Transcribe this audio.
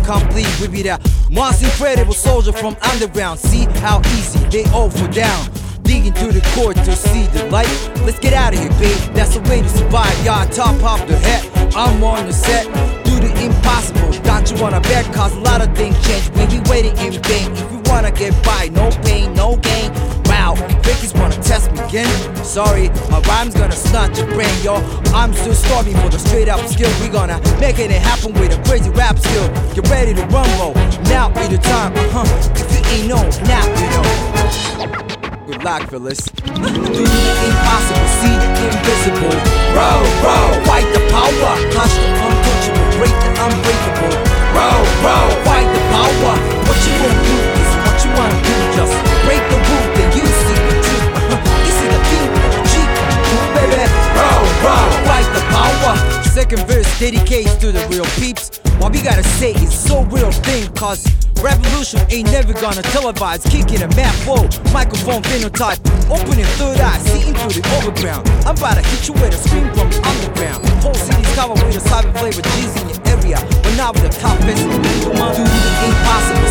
complete. We be that most incredible soldier from underground. See how easy they all fall down. Digging through the core to see the light. Let's get out of here, babe. That's the way to survive. Y'all top off the head. I'm on the set. Do the impossible. Don't you wanna bet? Cause a lot of things change when we waiting in vain. If we wanna get by, no pain, no gain. Wow, fakers wanna test me again. Sorry, my rhyme's gonna snatch your brain, yo. I'm still starving for the straight up skill. We gonna make it happen with a crazy rap skill. Get ready to rumble. Now be the time. If you ain't know, now you know. Good luck, Phyllis. Do the impossible, see the invisible. Row, row, fight the power. Touch the untouchable, break the unbreakable. Row, row, fight the power. What you gonna do is what you wanna do. Just break the rule, then you see the truth. You see the king, cheap, baby. Row, row, fight the power. Second verse dedicates to the real peeps. What we gotta say is so real thing, cause revolution ain't never gonna televise. Kicking a map flow, microphone phenotype. Opening third eye, seeing through the overground. I'm about to hit you with a scream from the underground. Whole city's covered with a cyber flavor. G's in your area, but not with the top best. Come on, do the impossible.